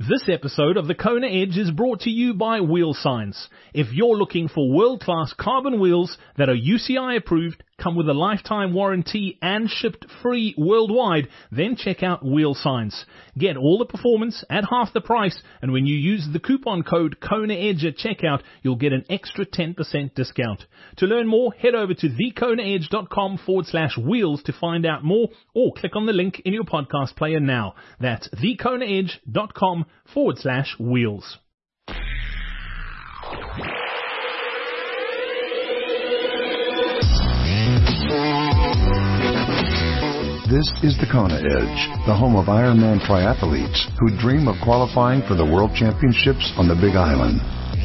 This episode of the Kona Edge is brought to you by Wheel Science. If you're looking for world-class carbon wheels that are UCI approved, come with a lifetime warranty and shipped free worldwide, then check out Wheel Science. Get all the performance at half the price, and when you use the coupon code KONAEDGE at checkout, you'll get an extra 10% discount. To learn more, head over to thekonaedge.com/wheels to find out more, or click on the link in your podcast player now. That's thekonaedge.com/wheels. This is the Kona Edge, the home of Ironman triathletes who dream of qualifying for the World Championships on the Big Island.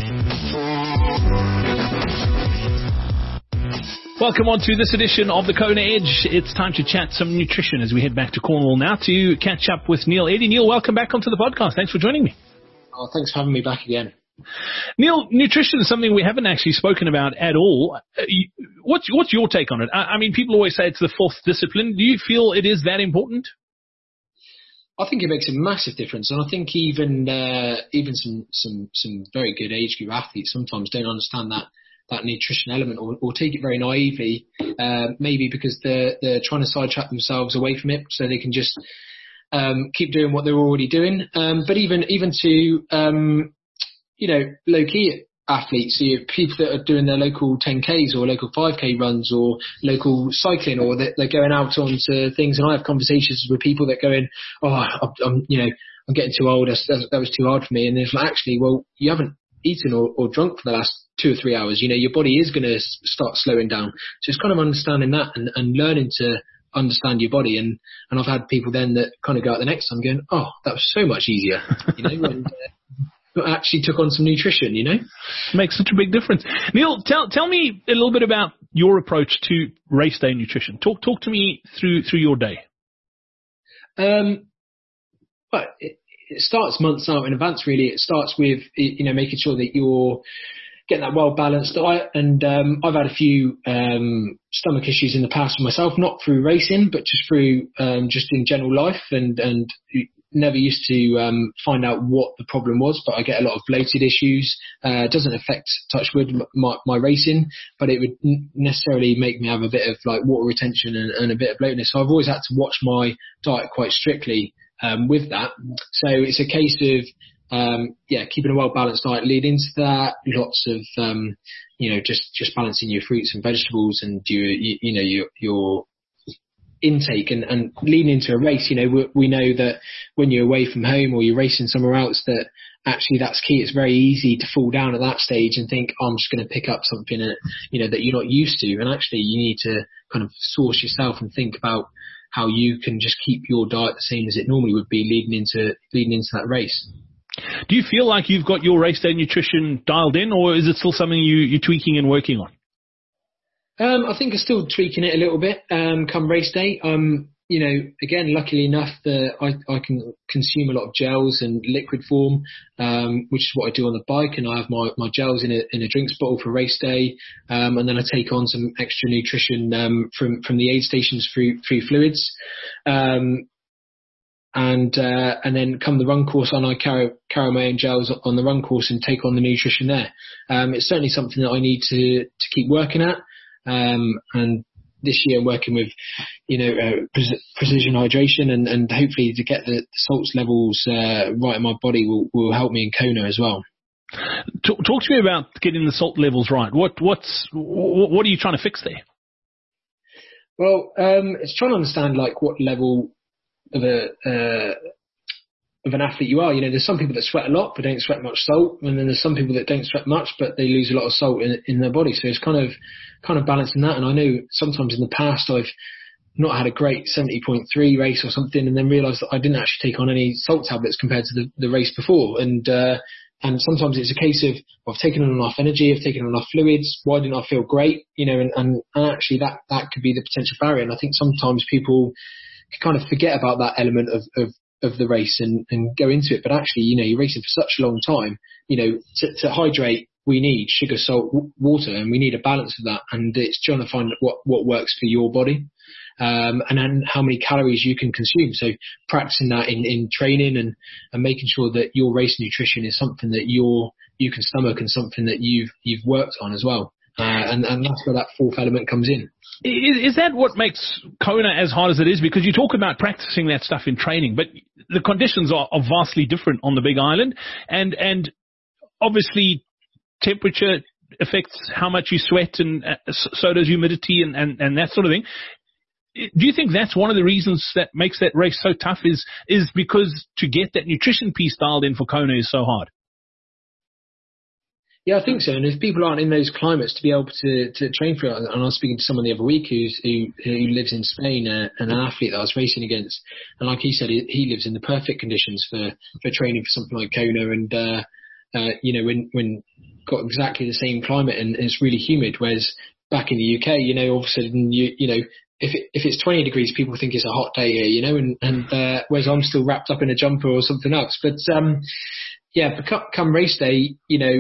Welcome on to this edition of the Kona Edge. It's time to chat some nutrition as we head back to Cornwall now to catch up with Neil Eddy. Neil, welcome back onto the podcast. Thanks for joining me. Oh, thanks for having me back again. Neil, nutrition is something we haven't actually spoken about at all. What's your take on it? I mean, people always say it's the fourth discipline. Do you feel it is that important? I think it makes a massive difference, and I think even some very good age group athletes sometimes don't understand that nutrition element, or take it very naively, maybe because they're trying to sidetrack themselves away from it so they can just keep doing what they're already doing. But even to low-key athletes, so you have people that are doing their local 10Ks or local 5K runs or local cycling, or they're going out onto things. And I have conversations with people that go in, I'm getting too old. That was too hard for me. And it's like, actually, well, you haven't eaten or drunk for the last 2 or 3 hours. Your body is going to start slowing down. So it's kind of understanding that and learning to understand your body. And I've had people then that kind of go out the next time going, oh, that was so much easier, and actually took on some nutrition, Makes such a big difference. Neil, tell me a little bit about your approach to race day nutrition. Talk to me through your day. But it starts months out in advance, really. It starts with, making sure that you're getting that well-balanced diet. And I've had a few stomach issues in the past for myself, not through racing, but just through just in general life, and never used to find out what the problem was, but I get a lot of bloated issues. It doesn't affect, touch wood, my racing, but it would necessarily make me have a bit of like water retention and a bit of bloatness. So I've always had to watch my diet quite strictly with that. So it's a case of keeping a well-balanced diet lead into that. Lots of just balancing your fruits and vegetables and your intake and leading into a race. We know that when you're away from home or you're racing somewhere else, that actually that's key. It's very easy to fall down at that stage and think, I'm just going to pick up something that you're not used to. And actually you need to kind of source yourself and think about how you can just keep your diet the same as it normally would be leading into that race. Do you feel like you've got your race day nutrition dialed in, or is it still something you're tweaking and working on? I think I'm still tweaking it a little bit come race day. Again, luckily enough that I can consume a lot of gels and liquid form, which is what I do on the bike. And I have my gels in a drinks bottle for race day. And then I take on some extra nutrition from the aid stations through fluids. And then come the run course on, I carry my own gels on the run course and take on the nutrition there. It's certainly something that I need to keep working at. And this year I'm working with, precision hydration and hopefully to get the salts levels right in my body will help me in Kona as well. Talk to me about getting the salt levels right. What are you trying to fix there? Well, it's trying to understand like what level of an athlete you are. There's some people that sweat a lot but don't sweat much salt, and then there's some people that don't sweat much but they lose a lot of salt in their body. So it's kind of balancing that. And I know sometimes in the past I've not had a great 70.3 race or something, and then realised that I didn't actually take on any salt tablets compared to the race before. And sometimes it's a case of I've taken on enough energy, I've taken on enough fluids. Why didn't I feel great? And actually that could be the potential barrier. And I think sometimes people kind of forget about that element of the race and go into it. But actually, you're racing for such a long time, to hydrate, we need sugar, salt, water, and we need a balance of that. And it's trying to find what works for your body. and then how many calories you can consume. So practicing that in training and making sure that your race nutrition is something that you can stomach and something that you've worked on as well. And that's where that fourth element comes in. Is that what makes Kona as hard as it is? Because you talk about practicing that stuff in training, but the conditions are vastly different on the Big Island, and obviously temperature affects how much you sweat, and so does humidity and that sort of thing. Do you think that's one of the reasons that makes that race so tough is because to get that nutrition piece dialed in for Kona is so hard? Yeah, I think so. And if people aren't in those climates to be able to train for it, and I was speaking to someone the other week who lives in Spain, and an athlete that I was racing against, and like he said, he lives in the perfect conditions for training for something like Kona, and when got exactly the same climate and it's really humid, whereas back in the UK, all of a sudden if it's 20 degrees, people think it's a hot day here, and whereas I'm still wrapped up in a jumper or something else. But but come race day,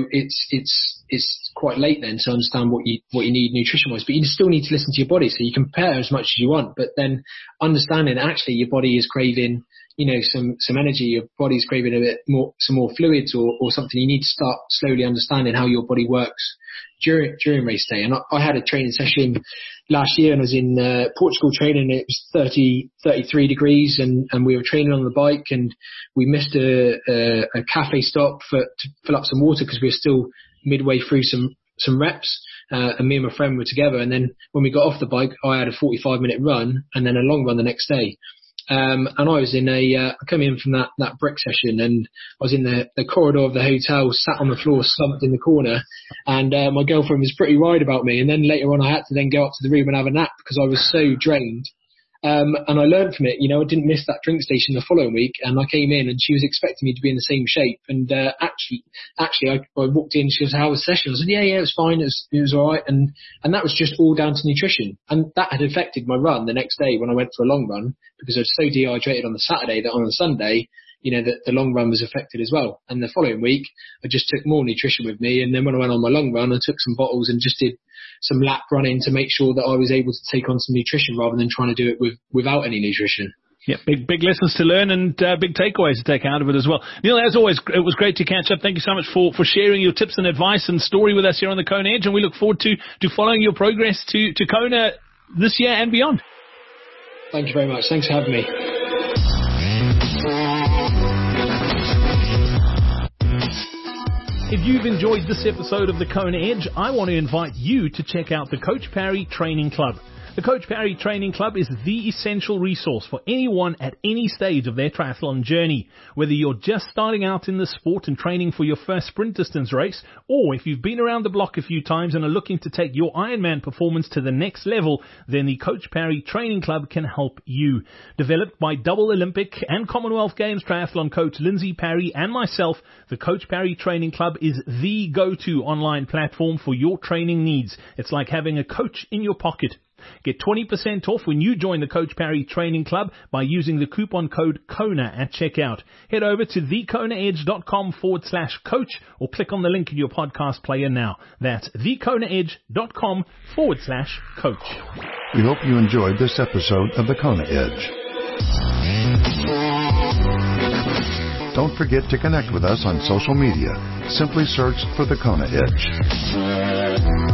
it's quite late then to understand what you need nutrition wise. But you still need to listen to your body, so you can prepare as much as you want, but then understanding actually your body is craving, some energy, your body's craving a bit more, some more fluids or something. You need to start slowly understanding how your body works during race day. And I had a training session last year, and I was in Portugal training. It was 33 degrees, and we were training on the bike, and we missed a cafe stop to fill up some water because we were still midway through some reps. And me and my friend were together. And then when we got off the bike, I had a 45-minute run and then a long run the next day. And I was I came in from that brick session, and I was in the corridor of the hotel, sat on the floor, slumped in the corner, and my girlfriend was pretty worried about me. And then later on, I had to then go up to the room and have a nap because I was so drained. And I learned from it. I didn't miss that drink station the following week, and I came in and she was expecting me to be in the same shape. And actually, I walked in. She was, "How was the session?" I said, "Yeah, it was fine. It was all right." And that was just all down to nutrition, and that had affected my run the next day when I went for a long run, because I was so dehydrated on the Saturday that on the Sunday, that the long run was affected as well. And the following week, I just took more nutrition with me, and then when I went on my long run, I took some bottles and just did some lap running to make sure that I was able to take on some nutrition rather than trying to do it without any nutrition. Yeah, big lessons to learn, and big takeaways to take out of it as well. Neil, as always, it was great to catch up. Thank you so much for sharing your tips and advice and story with us here on the Kona Edge, and we look forward to following your progress to Kona this year and beyond. Thank you very much. Thanks for having me. If you've enjoyed this episode of the Kona Edge, I want to invite you to check out the Coach Parry Training Club. The Coach Parry Training Club is the essential resource for anyone at any stage of their triathlon journey. Whether you're just starting out in the sport and training for your first sprint distance race, or if you've been around the block a few times and are looking to take your Ironman performance to the next level, then the Coach Parry Training Club can help you. Developed by double Olympic and Commonwealth Games triathlon coach Lindsay Parry and myself, the Coach Parry Training Club is the go-to online platform for your training needs. It's like having a coach in your pocket. Get 20% off when you join the Coach Parry Training Club by using the coupon code KONA at checkout. Head over to thekonaedge.com/coach or click on the link in your podcast player now. That's thekonaedge.com/coach. We hope you enjoyed this episode of the Kona Edge. Don't forget to connect with us on social media. Simply search for the Kona Edge.